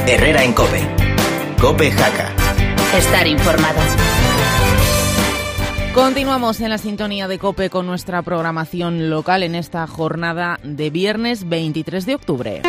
Herrera en COPE. COPE Jaca. Estar informado. Continuamos en la sintonía de COPE con nuestra programación local en esta jornada de viernes 23 de octubre.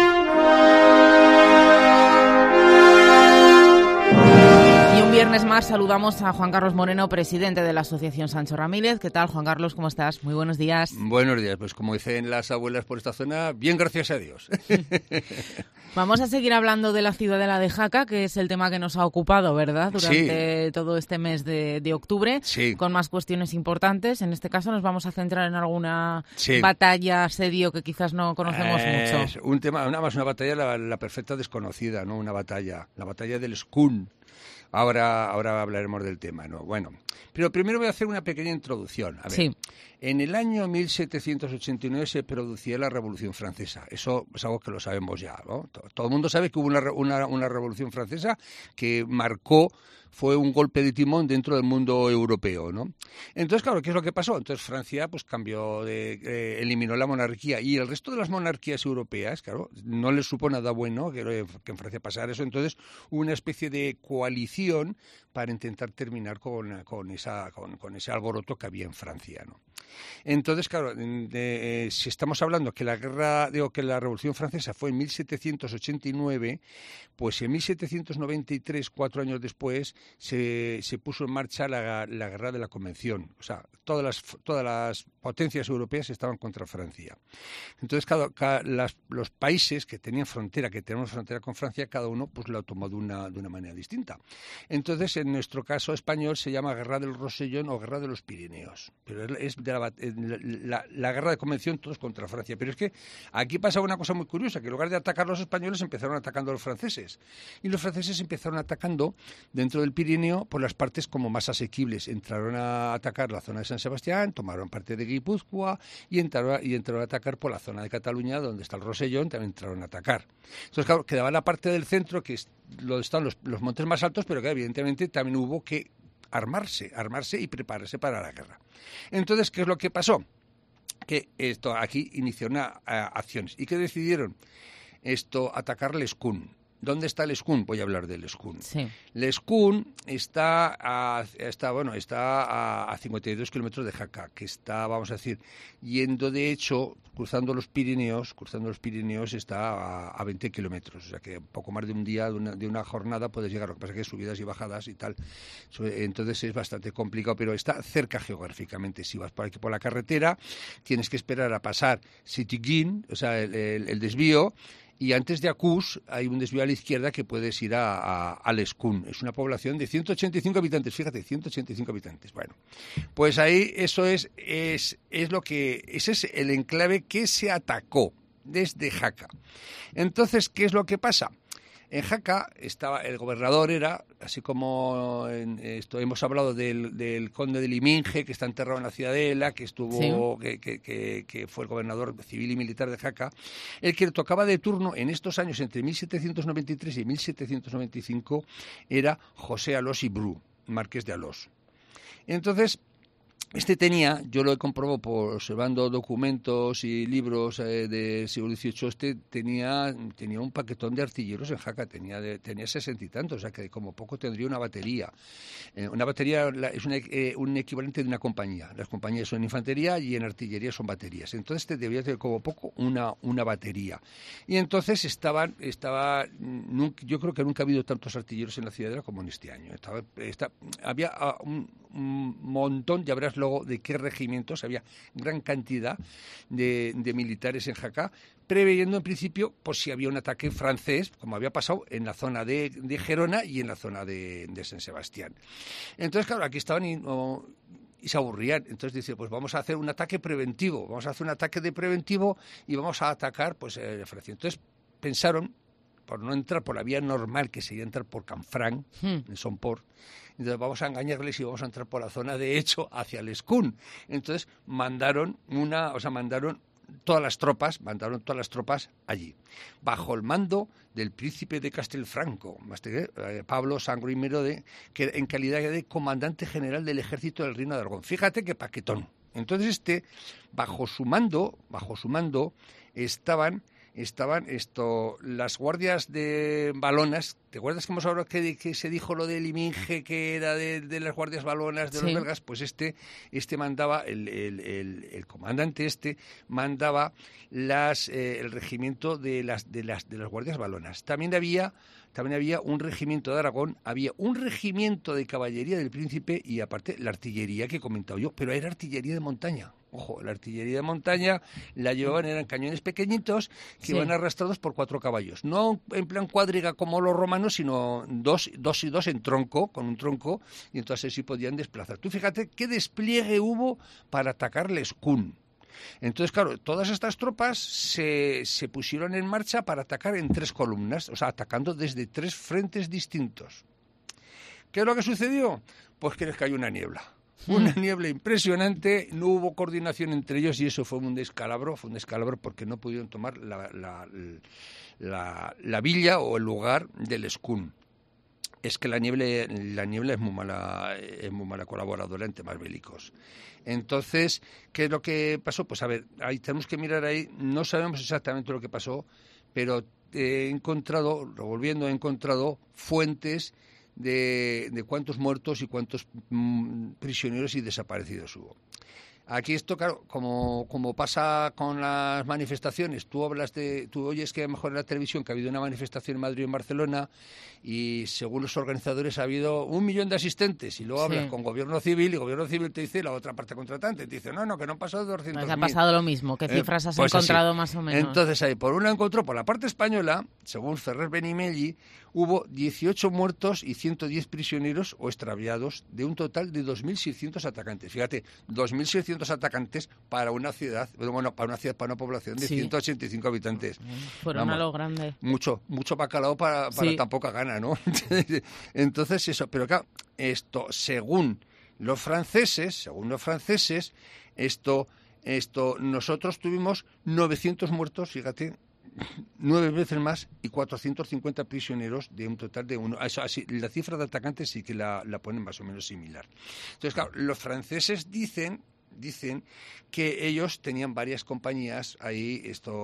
Y un viernes más saludamos a Juan Carlos Moreno, presidente de la Asociación Sancho Ramírez. ¿Qué tal, Juan Carlos? ¿Cómo estás? Muy buenos días. Buenos días. Pues como dicen las abuelas por esta zona, bien, gracias a Dios. Vamos a seguir hablando de la ciudadela de Jaca, que es el tema que nos ha ocupado, ¿verdad?, durante todo este mes de octubre, con más cuestiones importantes. En este caso nos vamos a centrar en alguna batalla, asedio que quizás no conocemos mucho. Un tema, una batalla, la perfecta desconocida, ¿no? Una batalla, la batalla del Skun. Ahora hablaremos del tema, ¿no? Bueno, pero primero voy a hacer una pequeña introducción. A ver, en el año 1789 se producía la Revolución Francesa. Eso es algo que lo sabemos ya, ¿no? Todo el mundo sabe que hubo una Revolución Francesa que fue un golpe de timón dentro del mundo europeo, ¿no? Entonces, claro, ¿qué es lo que pasó? Entonces Francia pues eliminó la monarquía, y el resto de las monarquías europeas, claro, no les supo nada bueno que en Francia pasara eso. Entonces hubo una especie de coalición para intentar terminar con ese alboroto que había en Francia, ¿no? Entonces, claro, si estamos hablando que la Revolución Francesa fue en 1789, pues en 1793, 4 años después, se puso en marcha la Guerra de la Convención. O sea, todas las potencias europeas estaban contra Francia. Entonces, los países que tenemos frontera con Francia, cada uno pues lo tomó de una manera distinta. Entonces, en nuestro caso español se llama Guerra del Rosellón o Guerra de los Pirineos. Pero es de la Guerra de Convención, todos contra Francia. Pero es que aquí pasa una cosa muy curiosa, que en lugar de atacar los españoles, empezaron atacando a los franceses. Y los franceses empezaron atacando dentro del Pirineo por las partes como más asequibles. Entraron a atacar la zona de San Sebastián, tomaron parte de Guipúzcoa y entraron a atacar por la zona de Cataluña, donde está el Rosellón, también entraron a atacar. Entonces, claro, quedaba la parte del centro, que es donde están los montes más altos, pero que evidentemente también hubo que armarse y prepararse para la guerra. Entonces, ¿qué es lo que pasó? Que aquí inició acciones. ¿Y qué decidieron? Atacar l'Escún. ¿Dónde está l'Escún? Voy a hablar del l'Escún. Sí. L'Escún está a 52 kilómetros de Jaca, que está, vamos a decir, yendo de hecho, cruzando los Pirineos está a 20 kilómetros. O sea que poco más de un día, de una jornada puedes llegar. Lo que pasa es que hay subidas y bajadas y tal. Entonces es bastante complicado, pero está cerca geográficamente. Si vas por aquí por la carretera, tienes que esperar a pasar Sitiguín, o sea, el desvío. Y antes de Acús hay un desvío a la izquierda que puedes ir a l'Escún. Es una población de 185 habitantes, fíjate, 185 habitantes. Bueno, pues ahí ese es el enclave que se atacó desde Jaca. Entonces, ¿qué es lo que pasa? En Jaca el gobernador era, así como hemos hablado del conde de Liminge, que está enterrado en la ciudadela, que fue el gobernador civil y militar de Jaca. El que le tocaba de turno en estos años, entre 1793 y 1795, era José Alós y Bru, marqués de Alós. Entonces, yo lo he comprobado observando documentos y libros del siglo XVIII, tenía un paquetón de artilleros en Jaca, tenía 60 y tantos, o sea que como poco tendría una batería. Una batería es un equivalente de una compañía. Las compañías son infantería y en artillería son baterías. Entonces debía tener como poco una batería. Y entonces yo creo que nunca ha habido tantos artilleros en la ciudadela como en este año. Había un montón, ya verás luego de qué regimientos, había gran cantidad de militares en Jaca, preveyendo en principio pues si había un ataque francés, como había pasado en la zona de Gerona y en la zona de San Sebastián. Entonces, claro, aquí estaban y se aburrían. Entonces dice, pues vamos a hacer un ataque preventivo, y vamos a atacar pues Francia. Entonces pensaron, por no entrar por la vía normal, que sería entrar por Canfranc, en Somport, entonces vamos a engañarles y vamos a entrar por la zona de hecho hacia l'Escún. Entonces mandaron todas las tropas allí, bajo el mando del príncipe de Castelfranco, Pablo Sangro I, que en calidad de comandante general del ejército del Reino de Aragón. Fíjate qué paquetón. Entonces bajo su mando estaban estaban las guardias de balonas. ¿Te acuerdas que hemos hablado que se dijo lo del Liminge, que era de las guardias balonas de los belgas? Pues este mandaba, el comandante mandaba el regimiento de las guardias balonas. También había un regimiento de Aragón, había un regimiento de caballería del Príncipe y aparte la artillería que he comentado yo, pero era artillería de montaña. Ojo, la artillería de montaña la llevaban, eran cañones pequeñitos que iban arrastrados por 4 caballos. No en plan cuadriga como los romanos, sino dos y dos en tronco, con un tronco, y entonces sí podían desplazar. Tú fíjate qué despliegue hubo para atacar Lescún. Entonces, claro, todas estas tropas se pusieron en marcha para atacar en 3 columnas, o sea, atacando desde 3 frentes distintos. ¿Qué es lo que sucedió? Pues que les cayó una niebla. Una niebla impresionante, no hubo coordinación entre ellos y eso fue un descalabro porque no pudieron tomar la villa o el lugar del Lescún. Es que la niebla es muy mala colaboradora en temas bélicos. Entonces, ¿qué es lo que pasó? Pues a ver, ahí tenemos que mirar ahí, no sabemos exactamente lo que pasó, pero he encontrado fuentes de cuántos muertos y cuántos prisioneros y desaparecidos hubo. Aquí esto, claro, como pasa con las manifestaciones, tú oyes que a lo mejor en la televisión que ha habido una manifestación en Madrid y en Barcelona y según los organizadores ha habido 1 millón de asistentes y luego hablas con Gobierno Civil y Gobierno Civil te dice la otra parte contratante, te dice no, que no han pasado de 200.000. Pues ha pasado lo mismo, ¿qué cifras has encontrado más o menos? Entonces ahí, por una encontró, por la parte española, según Ferrer Benimelli, hubo 18 muertos y 110 prisioneros o extraviados de un total de 2.600 atacantes. Fíjate, 2.600 atacantes para una ciudad, para una población de 185 habitantes. Fueron a lo grande. Mucho bacalao para tan poca gana, ¿no? Entonces eso, pero claro, según los franceses, nosotros tuvimos 900 muertos, fíjate, 9 veces más y 450 prisioneros de un total de uno. Así, la cifra de atacantes sí que la ponen más o menos similar. Entonces, claro, los franceses dicen que ellos tenían varias compañías ahí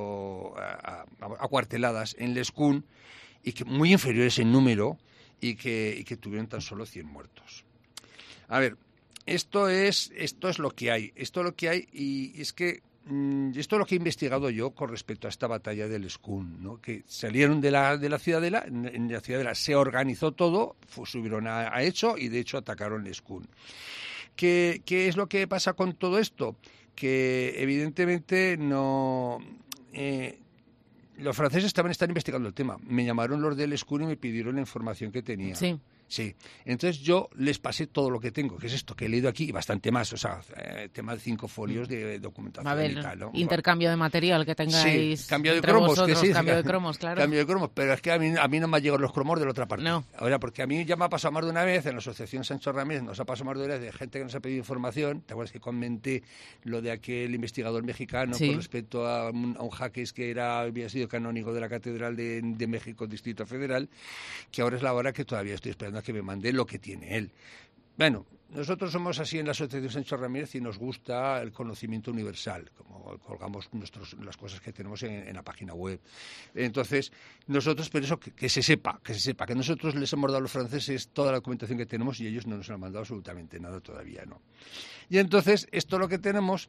acuarteladas en Lescún y que muy inferiores en número y que tuvieron tan solo 100 muertos. A ver, esto es lo que hay. Esto es lo que hay y es que esto es lo que he investigado yo con respecto a esta batalla de Lescún, ¿no? Que salieron de la Ciudadela, en la Ciudadela se organizó todo, subieron a Hecho y de hecho atacaron Lescún. ¿Qué es lo que pasa con todo esto? Que evidentemente no... los franceses también están investigando el tema. Me llamaron los de Lescún y me pidieron la información que tenía. Sí. Entonces yo les pasé todo lo que tengo, que es esto que he leído aquí y bastante más, o sea, tema de 5 folios de documentación. A ver, y tal, ¿no? Intercambio de material que tengáis. Sí, cambio de cromos, vosotros, que sí. Cambio de cromos, claro. Cambio de cromos, pero es que a mí no me han llegado los cromos de la otra parte. No. Ahora, porque a mí ya me ha pasado más de una vez, en la asociación Sancho Ramírez nos ha pasado más de una vez de gente que nos ha pedido información. ¿Te acuerdas que comenté lo de aquel investigador mexicano con respecto a un jaques que había sido canónigo de la Catedral de México, Distrito Federal, que ahora es la hora que todavía estoy esperando a que me mande lo que tiene él. Bueno, nosotros somos así en la Asociación Sancho Ramírez y nos gusta el conocimiento universal, como colgamos las cosas que tenemos en la página web. Entonces, nosotros, pero eso que se sepa, que nosotros les hemos dado a los franceses toda la documentación que tenemos y ellos no nos han mandado absolutamente nada todavía, ¿no? Y entonces, esto es lo que tenemos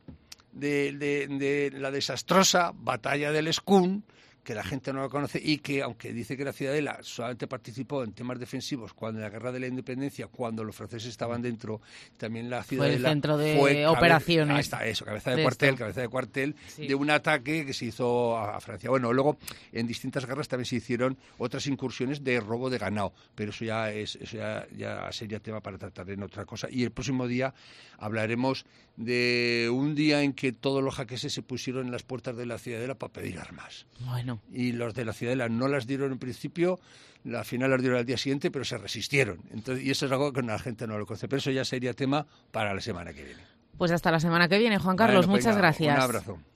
de la desastrosa batalla de Lescún, que la gente no lo conoce y que, aunque dice que la Ciudadela solamente participó en temas defensivos cuando en la Guerra de la Independencia, cuando los franceses estaban dentro, también la Ciudadela fue el centro de operaciones. Ahí está, eso, cabeza de cuartel de un ataque que se hizo a Francia. Bueno, luego en distintas guerras también se hicieron otras incursiones de robo de ganado, pero eso ya sería tema para tratar en otra cosa. Y el próximo día hablaremos de un día en que todos los jaqueses se pusieron en las puertas de la Ciudadela para pedir armas. Bueno. Y los de la Ciudadela no las dieron en principio, al final las dieron al día siguiente, pero se resistieron. Entonces, y eso es algo que la gente no lo conoce, pero eso ya sería tema para la semana que viene. Pues hasta la semana que viene, Juan Carlos, muchas gracias. Un abrazo.